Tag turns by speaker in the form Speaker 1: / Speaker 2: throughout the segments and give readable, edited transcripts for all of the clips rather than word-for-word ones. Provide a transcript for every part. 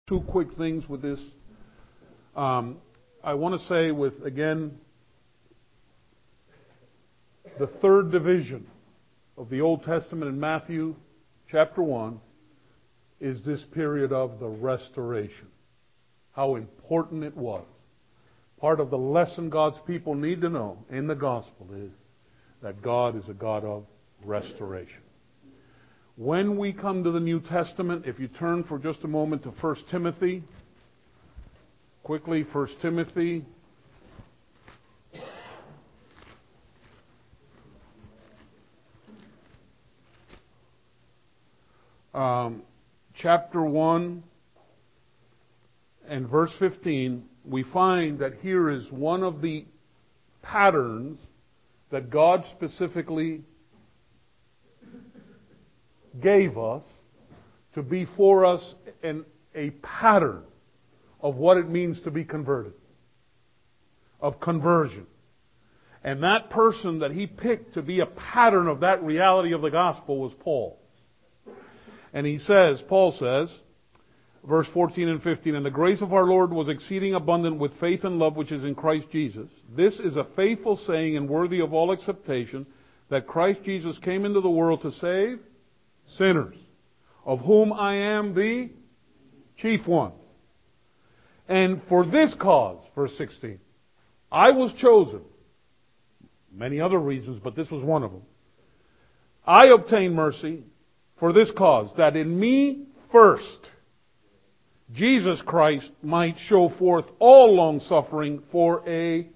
Speaker 1: Two quick things with this. I want to say with, again, the third division of the Old Testament in Matthew chapter 1 is this period of the restoration. How important it was. Part of the lesson God's people need to know in the gospel is that God is a God of restoration. When we come to the New Testament, if you turn for just a moment to 1 Timothy, quickly, 1 Timothy. Chapter 1 and verse 15, we find that here is one of the patterns that God specifically gave us to be for us a pattern of what it means to be converted, of conversion. And that person that he picked to be a pattern of that reality of the gospel was Paul. And he says, Paul says, verse 14 and 15, "And the grace of our Lord was exceeding abundant with faith and love which is in Christ Jesus. This is a faithful saying and worthy of all acceptation, that Christ Jesus came into the world to save sinners, of whom I am the chief one. And for this cause," verse 16, "I was chosen." Many other reasons, but this was one of them. "I obtained mercy for this cause, that in me first Jesus Christ might show forth all long suffering for a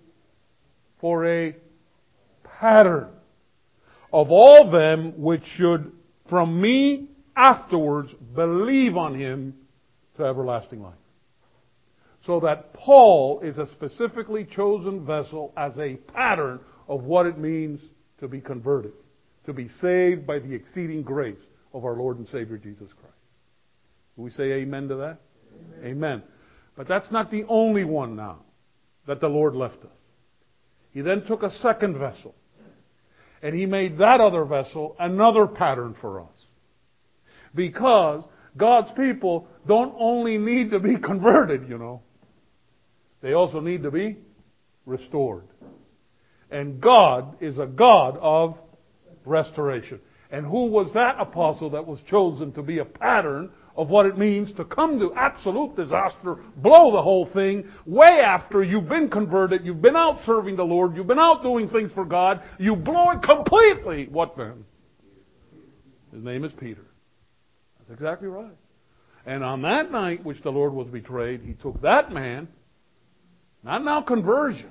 Speaker 1: pattern of all them which should from me afterwards believe on him to everlasting life." So that Paul is a specifically chosen vessel as a pattern of what it means to be converted, to be saved by the exceeding grace of our Lord and Savior Jesus Christ. Do we say amen to that? Amen. But that's not the only one now that the Lord left us. He then took a second vessel, and he made that other vessel another pattern for us. Because God's people don't only need to be converted, They also need to be restored. And God is a God of restoration. And who was that apostle that was chosen to be a pattern of what it means to come to absolute disaster, blow the whole thing, way after you've been converted, you've been out serving the Lord, you've been out doing things for God, you blow it completely. What then? His name is Peter. That's exactly right. And on that night which the Lord was betrayed, he took that man, not now conversion,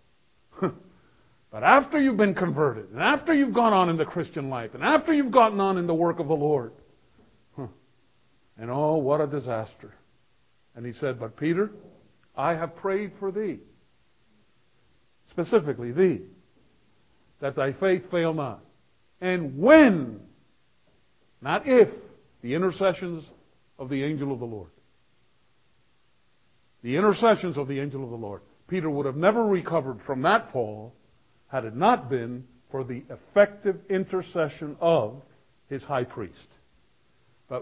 Speaker 1: but after you've been converted, and after you've gone on in the Christian life, and after you've gotten on in the work of the Lord, and oh, what a disaster. And he said, "But Peter, I have prayed for thee, specifically thee, that thy faith fail not. And when, not if, the intercessions of the angel of the Lord." The intercessions of the angel of the Lord. Peter would have never recovered from that fall had it not been for the effective intercession of his high priest. But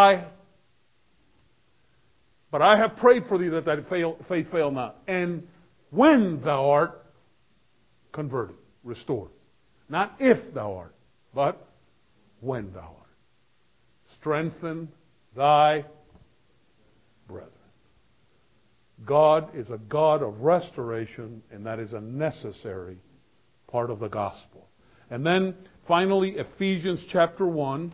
Speaker 1: I have prayed for thee that thy faith fail not. And when thou art converted, restored. Not if thou art, but when thou art. Strengthen thy brethren. God is a God of restoration, and that is a necessary part of the gospel. And then, finally, Ephesians chapter 1.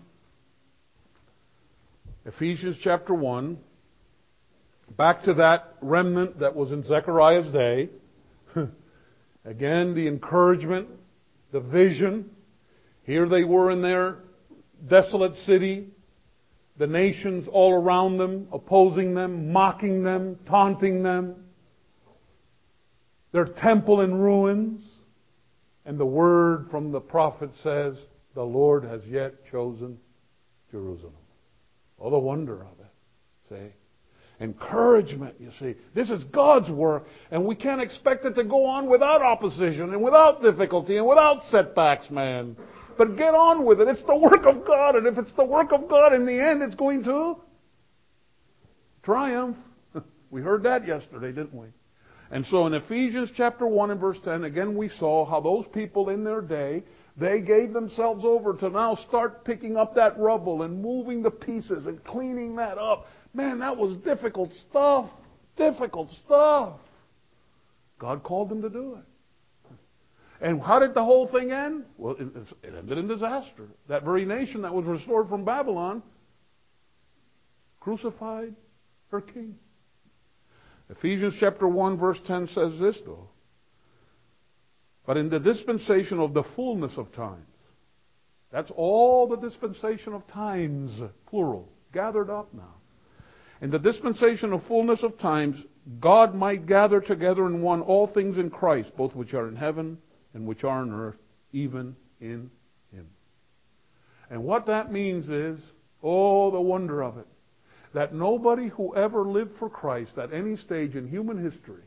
Speaker 1: Ephesians chapter 1. Back to that remnant that was in Zechariah's day. Again, the encouragement, the vision. Here they were in their desolate city. The nations all around them, opposing them, mocking them, taunting them. Their temple in ruins. And the word from the prophet says, "The Lord has yet chosen Jerusalem." Oh, the wonder of it. See? Encouragement, you see. This is God's work, and we can't expect it to go on without opposition and without difficulty and without setbacks, man. But get on with it. It's the work of God, and if it's the work of God, in the end, it's going to Triumph. We heard that yesterday, didn't we? And so in Ephesians chapter 1 and verse 10, again we saw how those people in their day, they gave themselves over to now start picking up that rubble and moving the pieces and cleaning that up. Man, that was difficult stuff. Difficult stuff. God called them to do it. And how did the whole thing end? Well, it ended in disaster. That very nation that was restored from Babylon crucified her king. Ephesians chapter 1 verse 10 says this though. But in the dispensation of the fullness of times, that's all the dispensation of times, plural, gathered up now. In the dispensation of fullness of times, God might gather together in one all things in Christ, both which are in heaven and which are on earth, even in Him. And what that means is, oh, the wonder of it, that nobody who ever lived for Christ at any stage in human history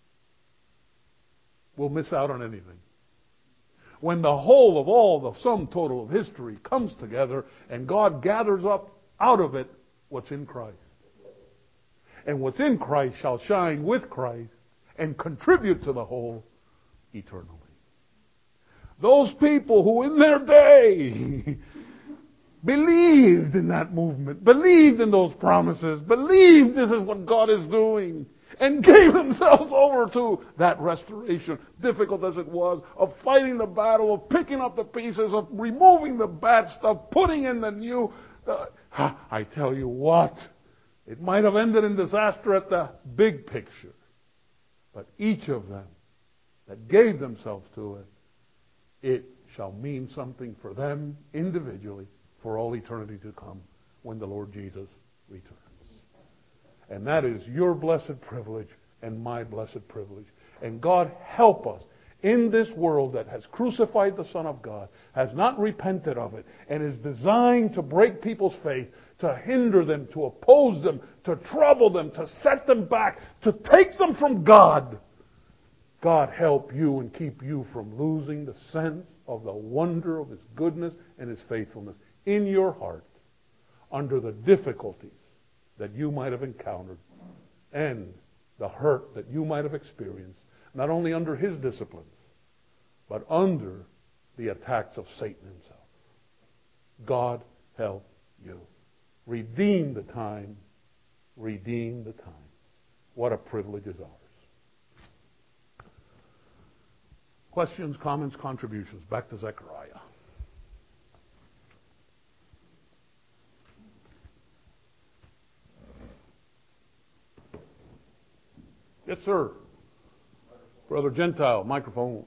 Speaker 1: will miss out on anything. When the whole of all the sum total of history comes together and God gathers up out of it what's in Christ. And what's in Christ shall shine with Christ and contribute to the whole eternally. Those people who in their day believed in that movement, believed in those promises, believed this is what God is doing, and gave themselves over to that restoration, difficult as it was, of fighting the battle, of picking up the pieces, of removing the bad stuff, putting in the new. I tell you what, it might have ended in disaster at the big picture, but each of them that gave themselves to it, it shall mean something for them individually for all eternity to come when the Lord Jesus returns. And that is your blessed privilege and my blessed privilege. And God help us in this world that has crucified the Son of God, has not repented of it, and is designed to break people's faith, to hinder them, to oppose them, to trouble them, to set them back, to take them from God. God help you and keep you from losing the sense of the wonder of His goodness and His faithfulness in your heart under the difficulties that you might have encountered and the hurt that you might have experienced, not only under His disciplines, but under the attacks of Satan himself. God help you. Redeem the time. Redeem the time. What a privilege is ours. Questions, comments, contributions. Back to Zechariah. Yes, sir. Brother Gentile, microphone.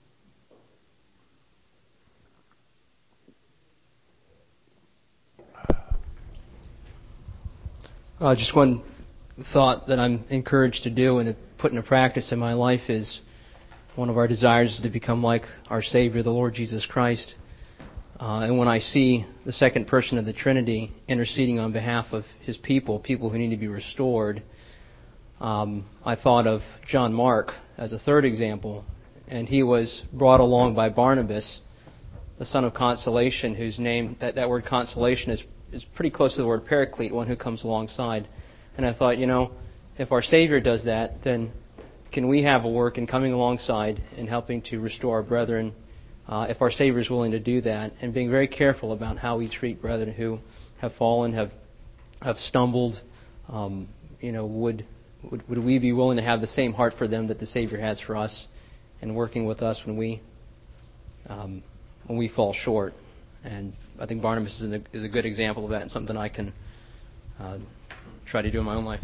Speaker 2: Just one thought that I'm encouraged to do and to put into practice in my life is one of our desires is to become like our Savior, the Lord Jesus Christ. And when I see the second person of the Trinity interceding on behalf of His people who need to be restored, I thought of John Mark as a third example. And he was brought along by Barnabas, the son of consolation, whose name, that word consolation is pretty close to the word paraclete, one who comes alongside. And I thought, if our Savior does that, then can we have a work in coming alongside and helping to restore our brethren, if our Savior is willing to do that, and being very careful about how we treat brethren who have fallen, have stumbled. Would we be willing to have the same heart for them that the Savior has for us, and working with us when we fall short? And I think Barnabas is a good example of that, and something I can try to do in my own life.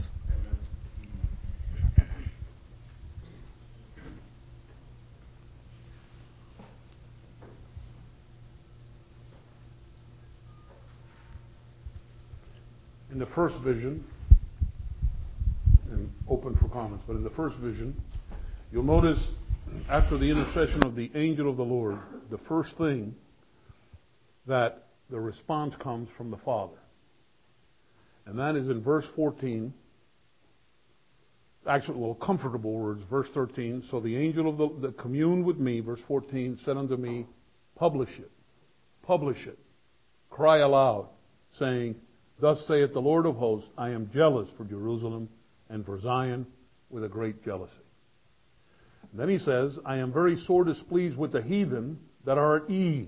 Speaker 1: In the first vision, and open for comments, but in the first vision, you'll notice after the intercession of the angel of the Lord, the first thing that the response comes from the Father. And that is in verse 14. Actually, comfortable words, verse 13. So the angel of the communed with me, verse 14, said unto me, publish it, cry aloud, saying, Thus saith the Lord of hosts, I am jealous for Jerusalem and for Zion with a great jealousy. And then he says, I am very sore displeased with the heathen that are at ease.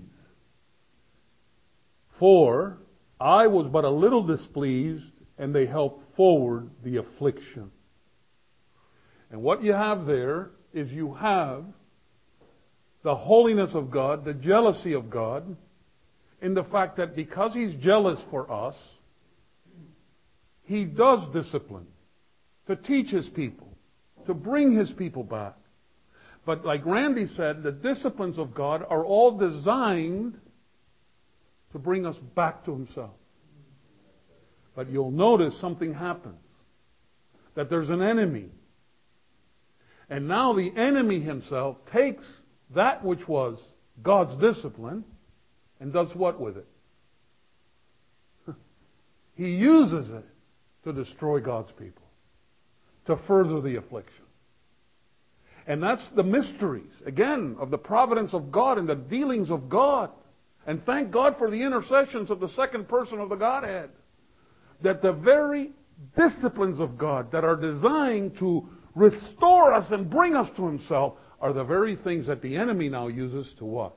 Speaker 1: For I was but a little displeased, and they helped forward the affliction. And what you have there is you have the holiness of God, the jealousy of God, in the fact that because He's jealous for us, He does discipline to teach His people, to bring His people back. But like Randy said, the disciplines of God are all designed to bring us back to Himself. But you'll notice something happens. That there's an enemy. And now the enemy himself takes that which was God's discipline and does what with it? He uses it to destroy God's people, to further the affliction. And that's the mysteries, again, of the providence of God and the dealings of God. And thank God for the intercessions of the second person of the Godhead. That the very disciplines of God that are designed to restore us and bring us to Himself are the very things that the enemy now uses to what?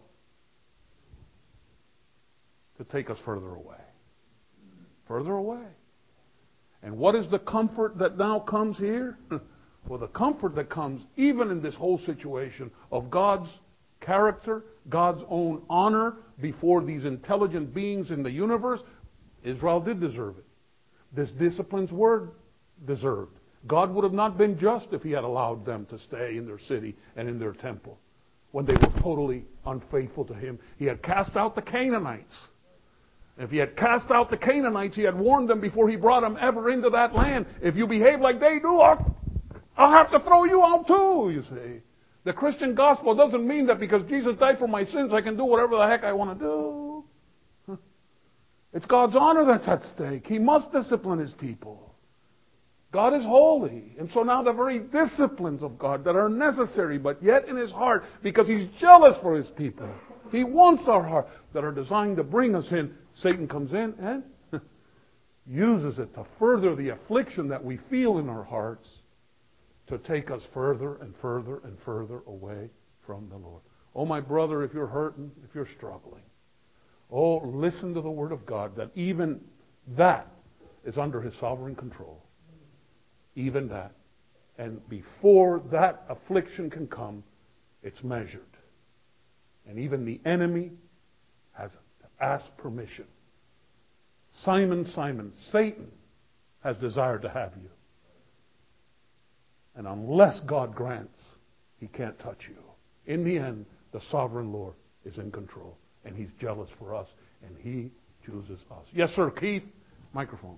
Speaker 1: To take us further away. Further away. And what is the comfort that now comes here? Well, the comfort that comes even in this whole situation of God's character, God's own honor before these intelligent beings in the universe, Israel did deserve it. This disciplines were deserved. God would have not been just if He had allowed them to stay in their city and in their temple when they were totally unfaithful to Him. He had cast out the Canaanites. If He had cast out the Canaanites, He had warned them before He brought them ever into that land. If you behave like they do, I'll have to throw you out too, you see. The Christian gospel doesn't mean that because Jesus died for my sins, I can do whatever the heck I want to do. It's God's honor that's at stake. He must discipline His people. God is holy. And so now the very disciplines of God that are necessary, but yet in His heart, because He's jealous for His people. He wants our heart, that are designed to bring us in. Satan comes in and uses it to further the affliction that we feel in our hearts, to take us further and further and further away from the Lord. Oh, my brother, if you're hurting, if you're struggling, oh, listen to the Word of God, that even that is under His sovereign control. Even that. And before that affliction can come, it's measured. And even the enemy has to ask permission. Simon, Simon, Satan has desired to have you. And unless God grants, he can't touch you. In the end, the sovereign Lord is in control. And He's jealous for us. And He chooses us. Yes, sir. Keith, microphone.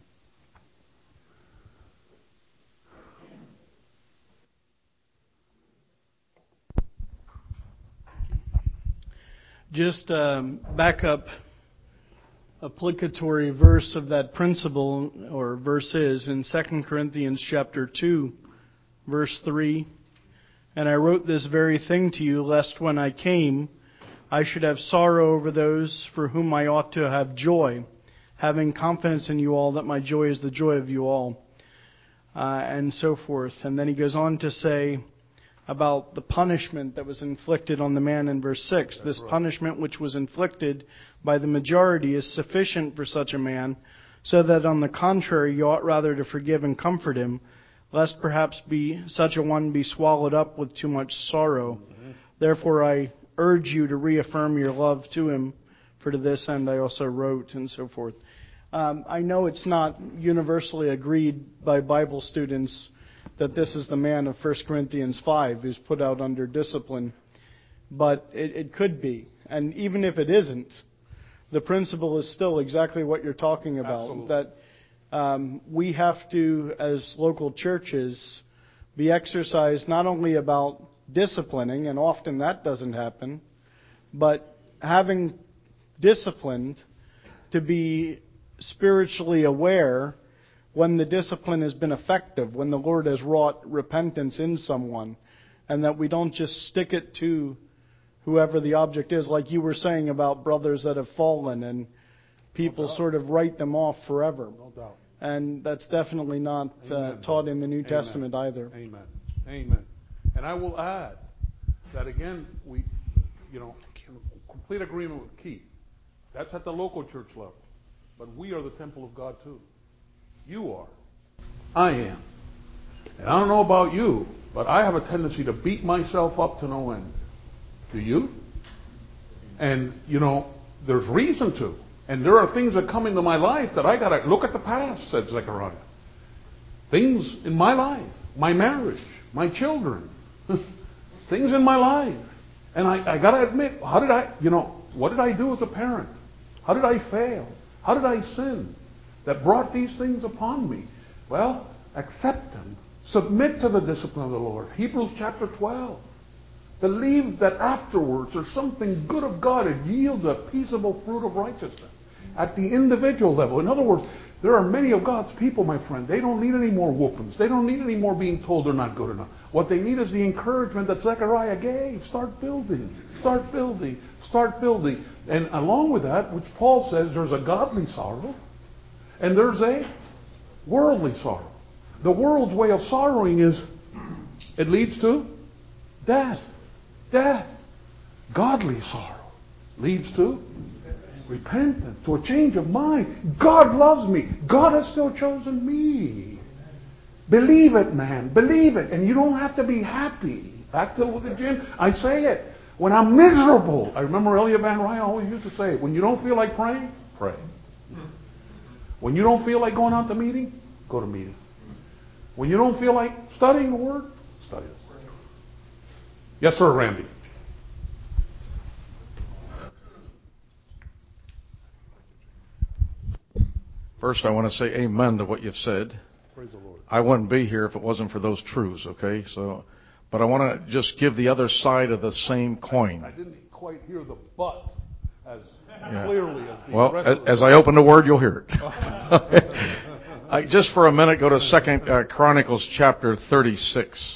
Speaker 3: Just backup applicatory verse of that principle, or verses, in 2 Corinthians chapter 2, verse 3. And I wrote this very thing to you, lest when I came, I should have sorrow over those for whom I ought to have joy, having confidence in you all that my joy is the joy of you all, and so forth. And then he goes on to say about the punishment that was inflicted on the man in verse 6. This punishment which was inflicted by the majority is sufficient for such a man, so that on the contrary you ought rather to forgive and comfort him, lest perhaps such a one be swallowed up with too much sorrow. Therefore I urge you to reaffirm your love to him, for to this end I also wrote, and so forth. I know it's not universally agreed by Bible students that this is the man of 1 Corinthians 5 who's put out under discipline, but it could be. And even if it isn't, the principle is still exactly what you're talking about. Absolutely. That we have to, as local churches, be exercised not only about disciplining, and often that doesn't happen, but having disciplined to be spiritually aware when the discipline has been effective, when the Lord has wrought repentance in someone, and that we don't just stick it to whoever the object is, like you were saying about brothers that have fallen, and people sort of write them off forever.
Speaker 1: No doubt.
Speaker 3: And that's definitely not taught in the New Testament either.
Speaker 1: Amen. Amen. And I will add that again, we, complete agreement with Keith. That's at the local church level. But we are the temple of God too. You are. I am. And I don't know about you, but I have a tendency to beat myself up to no end. Do you? And, there's reason to. And there are things that come into my life that I got to look at the past, said Zechariah. Things in my life, my marriage, my children, things in my life. And I got to admit, what did I do as a parent? How did I fail? How did I sin that brought these things upon me? Well, accept them. Submit to the discipline of the Lord. Hebrews chapter 12. Believe that afterwards there's something good of God and yield a peaceable fruit of righteousness at the individual level. In other words, there are many of God's people, my friend. They don't need any more whoopings. They don't need any more being told they're not good enough. What they need is the encouragement that Zechariah gave. Start building. Start building. Start building. And along with that, which Paul says, there's a godly sorrow and there's a worldly sorrow. The world's way of sorrowing is, it leads to death. Death. Godly sorrow leads to repentance, to a change of mind. God loves me. God has still chosen me. Believe it, man. Believe it. And you don't have to be happy. Back to the gym. I say it. When I'm miserable, I remember Elia Van Ryan always used to say, when you don't feel like praying, pray. When you don't feel like going out to meeting, go to meeting. When you don't feel like studying the Word, study the Word. Yes, sir, Randy.
Speaker 4: First, I want to say amen to what you've said.
Speaker 1: Praise the Lord.
Speaker 4: I wouldn't be here if it wasn't for those truths, okay? But I want to just give the other side of the same coin.
Speaker 1: I didn't quite hear the but as clearly as the
Speaker 4: well,
Speaker 1: rest of
Speaker 4: as I open the Word, you'll hear it. Just for a minute, go to 2 Chronicles chapter 36.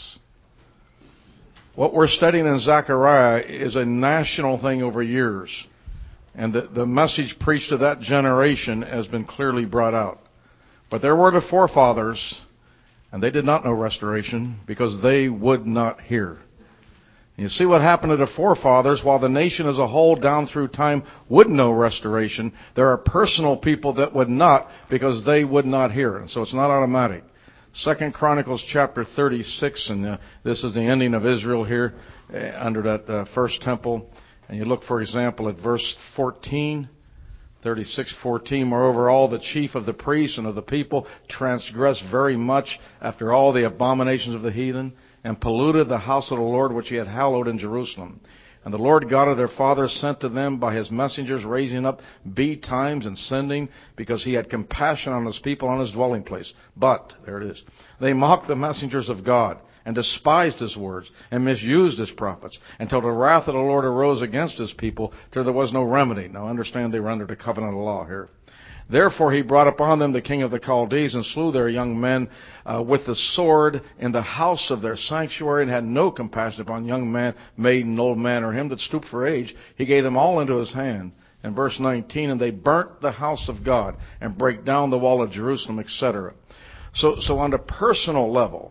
Speaker 4: What we're studying in Zechariah is a national thing over years. And the message preached to that generation has been clearly brought out. But there were the forefathers, and they did not know restoration because they would not hear. And you see what happened to the forefathers. While the nation as a whole down through time would know restoration, there are personal people that would not because they would not hear. And so it's not automatic. 2 Chronicles chapter 36, and this is the ending of Israel here under that first temple. And you look, for example, at verse 14, 36:14. Moreover, all the chief of the priests and of the people transgressed very much after all the abominations of the heathen, and polluted the house of the Lord which he had hallowed in Jerusalem. And the Lord God of their fathers sent to them by his messengers, raising up betimes and sending, because he had compassion on his people, on his dwelling place. But, there it is, they mocked the messengers of God, and despised his words, and misused his prophets, until the wrath of the Lord arose against his people, till there was no remedy. Now understand, they were under the covenant of law here. Therefore he brought upon them the king of the Chaldees, and slew their young men with the sword in the house of their sanctuary, and had no compassion upon young man, maiden, old man, or him that stooped for age. He gave them all into his hand. And verse 19, and they burnt the house of God, and brake down the wall of Jerusalem, etc. So on a personal level,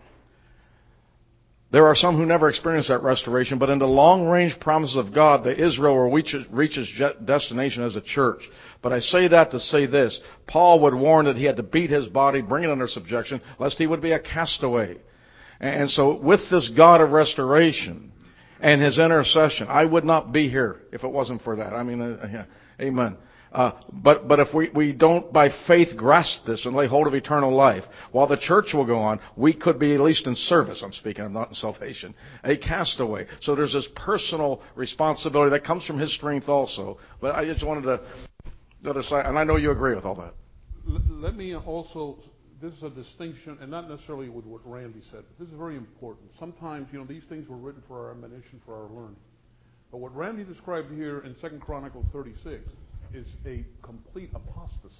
Speaker 4: there are some who never experienced that restoration, but in the long-range promises of God, that Israel will reach its destination as a church. But I say that to say this. Paul would warn that he had to beat his body, bring it under subjection, lest he would be a castaway. And so with this God of restoration and his intercession, I would not be here if it wasn't for that. I mean, amen. But if we don't by faith grasp this and lay hold of eternal life, while the church will go on, we could be at least in service. I'm speaking, I'm not in salvation. A castaway. So there's this personal responsibility that comes from his strength also. But I just wanted to, the other side, and I know you agree with all that.
Speaker 1: Let me also, this is a distinction, and not necessarily with what Randy said, but this is very important. Sometimes, these things were written for our admonition, for our learning. But what Randy described here in 2 Chronicles 36 is a complete apostasy.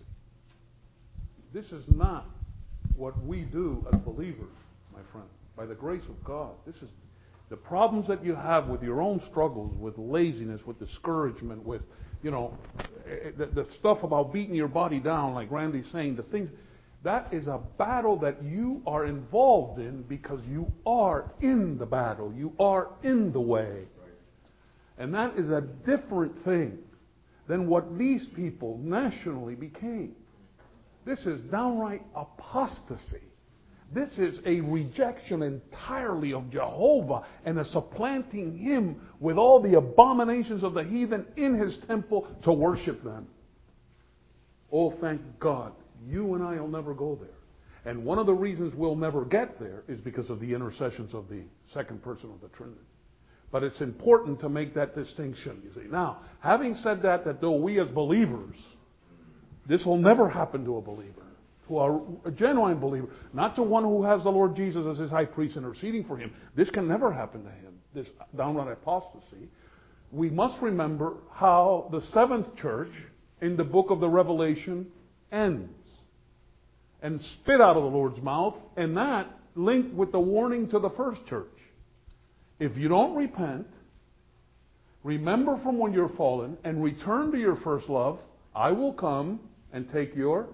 Speaker 1: This is not what we do as believers, my friend. By the grace of God, this is the problems that you have with your own struggles, with laziness, with discouragement, with, the stuff about beating your body down, like Randy's saying, the things, that is a battle that you are involved in because you are in the battle. You are in the way. And that is a different thing than what these people nationally became. This is downright apostasy. This is a rejection entirely of Jehovah and a supplanting Him with all the abominations of the heathen in His temple to worship them. Oh, thank God. You and I will never go there. And one of the reasons we'll never get there is because of the intercessions of the second person of the Trinity. But it's important to make that distinction, you see. Now, having said that though we as believers, this will never happen to a believer, to a genuine believer, not to one who has the Lord Jesus as his high priest interceding for him. This can never happen to him, this downright apostasy. We must remember how the seventh church in the book of the Revelation ends and spit out of the Lord's mouth, and that linked with the warning to the first church. If you don't repent, remember from when you're fallen, and return to your first love, I will come and take your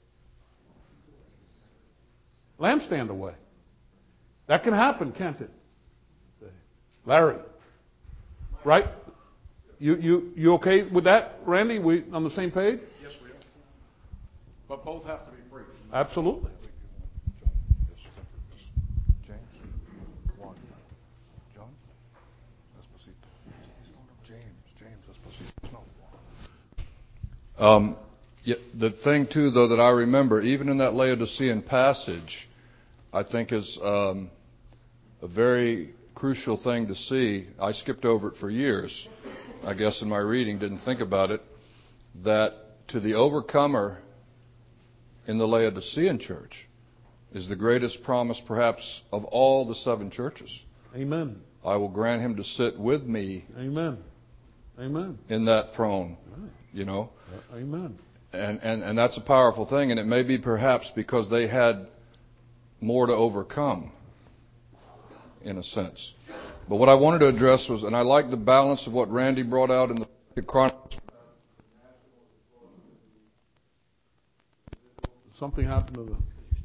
Speaker 1: lampstand away. That can happen, can't it? Larry, right? You okay with that, Randy? We on the same page?
Speaker 4: Yes, we are. But both have to be preached.
Speaker 1: Absolutely.
Speaker 5: The thing, too, though, that I remember, even in that Laodicean passage, I think is a very crucial thing to see. I skipped over it for years, I guess, in my reading, didn't think about it, that to the overcomer in the Laodicean church is the greatest promise, perhaps, of all the seven churches.
Speaker 1: Amen.
Speaker 5: I will grant him to sit with me.
Speaker 1: Amen. Amen.
Speaker 5: In that throne,
Speaker 1: right.
Speaker 5: You know.
Speaker 1: Amen.
Speaker 5: And that's a powerful thing, and it may be perhaps because they had more to overcome, in a sense. But what I wanted to address was, and I like the balance of what Randy brought out in the Chronicles.
Speaker 1: Something happened to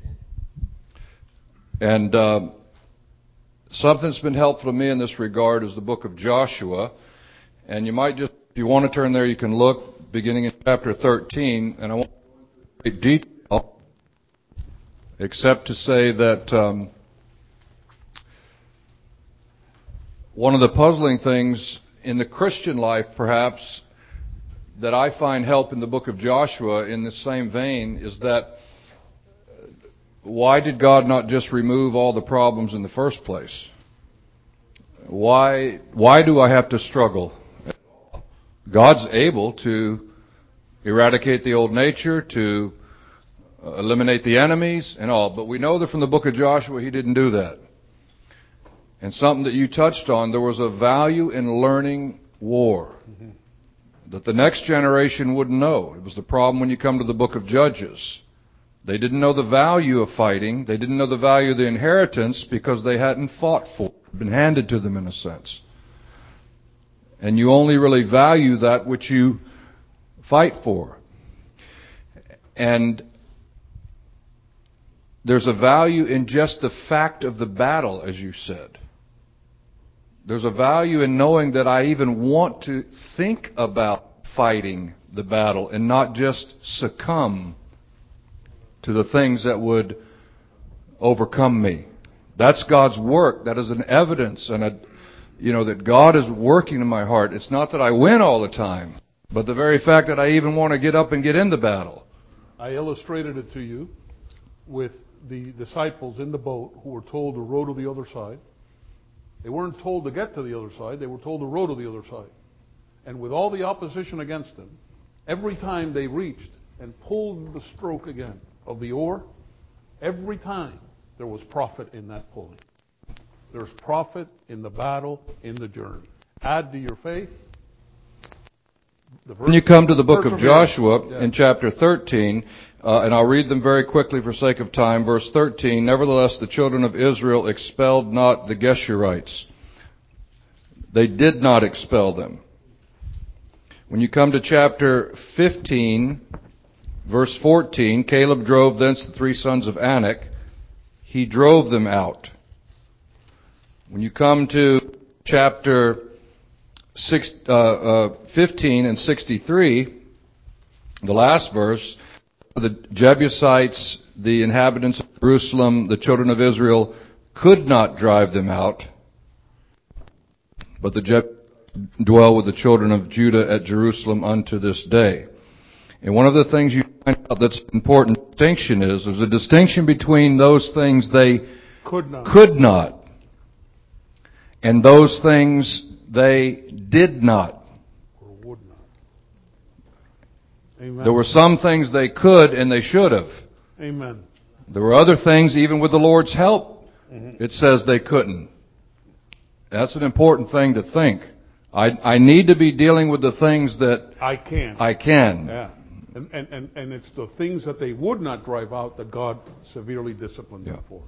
Speaker 1: the...
Speaker 5: And something that's been helpful to me in this regard is the book of Joshua. And you might just, if you want to turn there, you can look beginning in chapter 13. And I won't go into great detail, except to say that one of the puzzling things in the Christian life, perhaps, that I find help in the book of Joshua in the same vein is that why did God not just remove all the problems in the first place? Why do I have to struggle? God's able to eradicate the old nature, to eliminate the enemies and all, but we know that from the book of Joshua He didn't do that. And something that you touched on, there was a value in learning war that the next generation wouldn't know. It was the problem when you come to the book of Judges. They didn't know the value of fighting. They didn't know the value of the inheritance because they hadn't fought for it. It had been handed to them in a sense. And you only really value that which you fight for. And there's a value in just the fact of the battle, as you said. There's a value in knowing that I even want to think about fighting the battle and not just succumb to the things that would overcome me. That's God's work. That is an evidence and that God is working in my heart. It's not that I win all the time, but the very fact that I even want to get up and get in the battle.
Speaker 1: I illustrated it to you with the disciples in the boat who were told to row to the other side. They weren't told to get to the other side. They were told to row to the other side. And with all the opposition against them, every time they reached and pulled the stroke again of the oar, every time there was profit in that pulling. There's profit in the battle, in the journey. Add to your faith.
Speaker 5: When you come to the book of Joshua in chapter 13, and I'll read them very quickly for sake of time. Verse 13, nevertheless the children of Israel expelled not the Geshurites. They did not expel them. When you come to chapter 15, verse 14, Caleb drove thence the 3 sons of Anak. He drove them out. When you come to chapter 15 and 63, the last verse, the Jebusites, the inhabitants of Jerusalem, the children of Israel, could not drive them out, but the Jebusites dwell with the children of Judah at Jerusalem unto this day. And one of the things you find out that's an important distinction is there's a distinction between those things they could not and those things they did not.
Speaker 1: Or would not. Amen.
Speaker 5: There were some things they could and they should have.
Speaker 1: Amen.
Speaker 5: There were other things, even with the Lord's help, it says they couldn't. That's an important thing to think. I need to be dealing with the things that
Speaker 1: I can. Yeah. And it's the things that they would not drive out that God severely disciplined them for.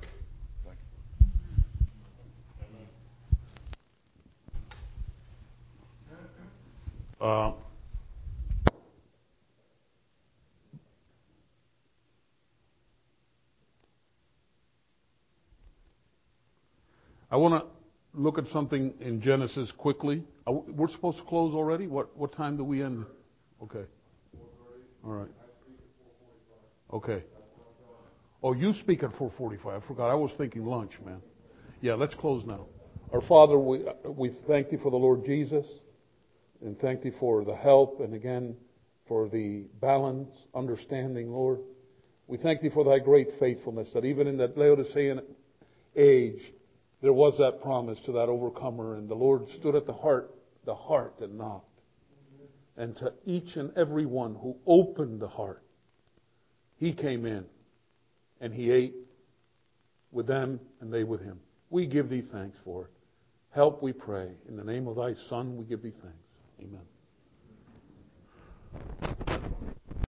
Speaker 1: I want to look at something in Genesis quickly. We're supposed to close already? What time do we end? Okay. All right. Okay. Oh, you speak at 4:45. I forgot. I was thinking lunch, man. Yeah, let's close now. Our Father, we thank Thee for the Lord Jesus, and thank Thee for the help, and again for the balance, understanding, Lord. We thank Thee for Thy great faithfulness, that even in that Laodicean age, there was that promise to that overcomer, and the Lord stood at the heart and knocked. And to each and every one who opened the heart, He came in and He ate with them and they with Him. We give Thee thanks for it. Help, we pray. In the name of Thy Son, we give Thee thanks. Amen.